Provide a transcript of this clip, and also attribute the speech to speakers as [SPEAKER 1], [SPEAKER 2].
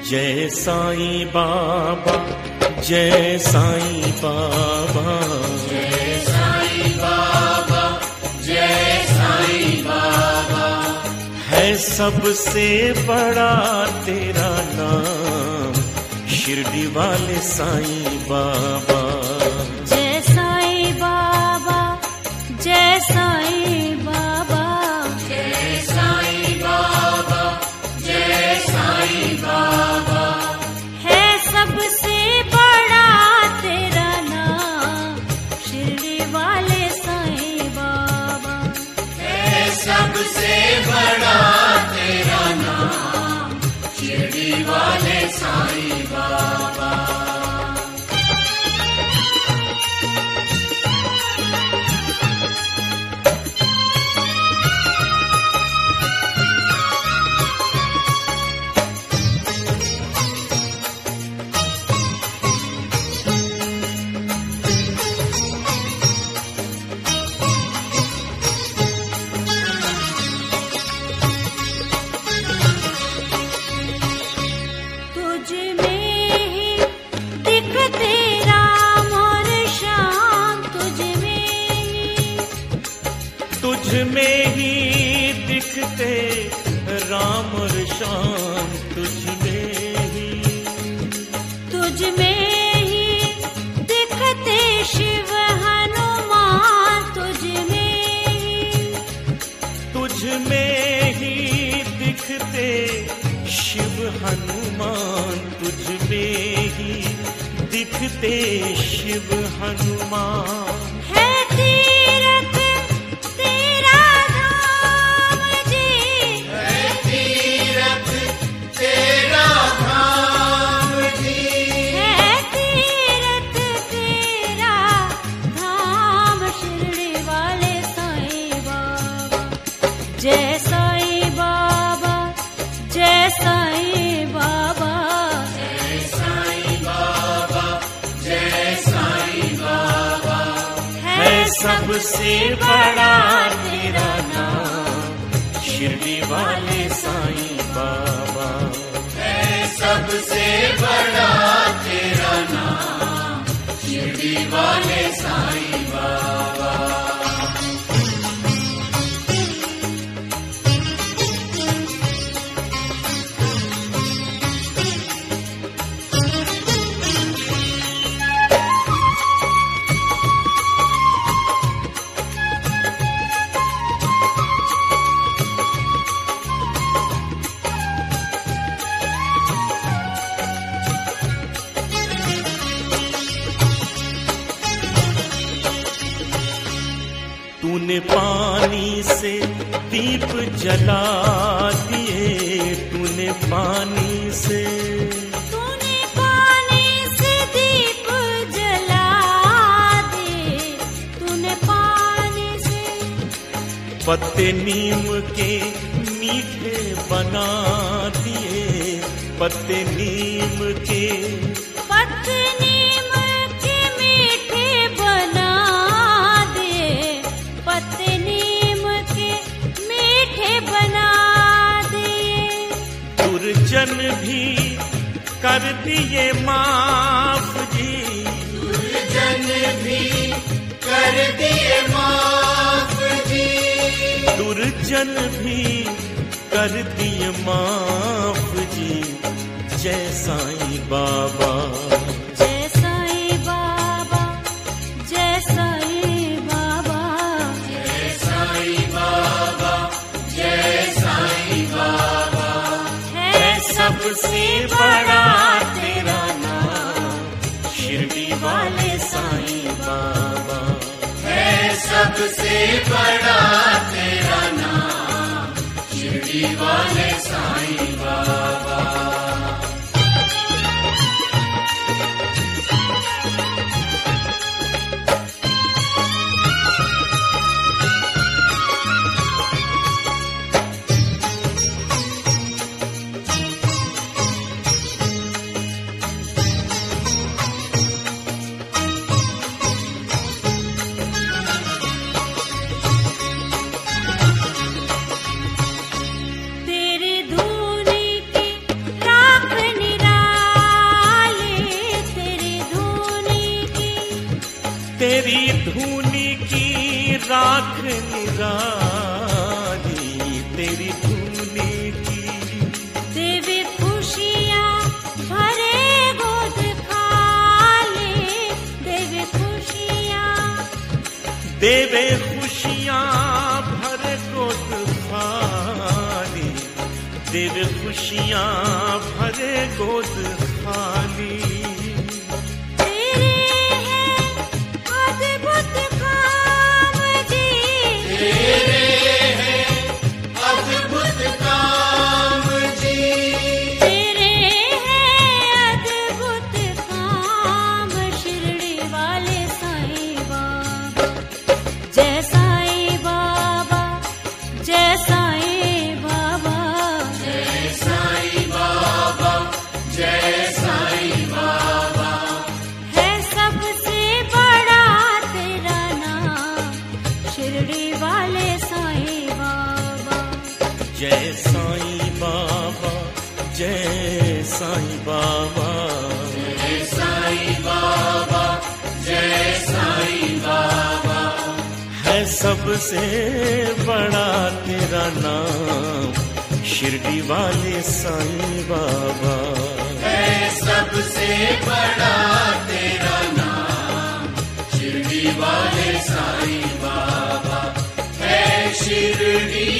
[SPEAKER 1] जय साईं बाबा, जय साईं बाबा,
[SPEAKER 2] जय साईं बाबा, जय साईं बाबा।
[SPEAKER 1] है सबसे बड़ा तेरा नाम, शिरडी वाले साईं बाबा।
[SPEAKER 3] जय साईं बाबा, जय साईं बाबा,
[SPEAKER 2] जय साईं बाबा, जय साईं बाबा।
[SPEAKER 3] है सबसे बड़ा तेरा नाम, शिरडी वाले साईं बाबा।
[SPEAKER 2] है सबसे बड़ा तेरा नाम, शिरडी वाले साईं बाबा।
[SPEAKER 1] तुझ में ही दिखते राम और श्याम, तुझ
[SPEAKER 3] में ही दिखते शिव हनुमान,
[SPEAKER 1] तुझ में ही दिखते शिव हनुमान, तुझ में ही दिखते शिव हनुमान।
[SPEAKER 3] है तीरथ तेरा धाम जी,
[SPEAKER 2] है तीरथ तेरा धाम जी,
[SPEAKER 3] है तीरथ तेरा धाम, शिरडी वाले साईं बाबा। जय साईं बाबा, जय साईं बाबा,
[SPEAKER 2] जय साईं बाबा, जय साईं बाबा।
[SPEAKER 1] है सबसे बड़ा तेरा नाम, शिरडी वाले साईं बाबा।
[SPEAKER 2] है सबसे बड़ा तेरा नाम, शिरडी वाले साईं बाबा।
[SPEAKER 1] तूने पानी से दीप जला दिए, तूने पानी से
[SPEAKER 3] दीप जला दिए, तूने पानी से
[SPEAKER 1] पत्ते नीम के मीठे बना दिए, पत्ते नीम के
[SPEAKER 3] मीठे बना दिए, पत्ते नीम के मीठे बना दिए।
[SPEAKER 1] दुर्जन भी कर दिए माफ जी,
[SPEAKER 2] दुर्जन भी कर दिए माफ जी,
[SPEAKER 1] दुर्जन भी कर दिए माफ जी। जय साईं बाबा,
[SPEAKER 3] जय साईं बाबा, जय साईं बाबा,
[SPEAKER 2] जय साईं बाबा, जय साईं बाबा।
[SPEAKER 1] है सबसे बड़ा तेरा नाम, शिरडी वाले साईं बाबा।
[SPEAKER 2] है सबसे बड़ा तेरा नाम, शिरडी वाले साईं बाबा।
[SPEAKER 3] तेरी धूनी
[SPEAKER 1] निराली तेरी धूली की।
[SPEAKER 3] देवे खुशियाँ भरे गोद खाले, देवे खुशियाँ,
[SPEAKER 1] देवे खुशियाँ भरे गोद खाली, देवे खुशियाँ भरे गोद खाली।
[SPEAKER 3] तेरे हैं अद्भुत काम जी,
[SPEAKER 2] तेरे हैं अद्भुत काम जी।
[SPEAKER 3] तेरे हैं अद्भुत काम शिरडी वाले साईं बाबा। जय साईं बाबा, जय साईं बाबा,
[SPEAKER 2] जय साईं बाबा, जय साईं बाबा।
[SPEAKER 3] है सबसे बड़ा तेरा नाम शिरडी वाले साईं बाबा।
[SPEAKER 1] जय साईं बाबा, जय साईं बाबा,
[SPEAKER 2] जय साईं बाबा, जय साईं बाबा।
[SPEAKER 1] है सबसे बड़ा तेरा नाम शिरडी वाले साईं बाबा।
[SPEAKER 2] है सबसे बड़ा तेरा नाम शिरडी वाले साईं बाबा। है शिरडी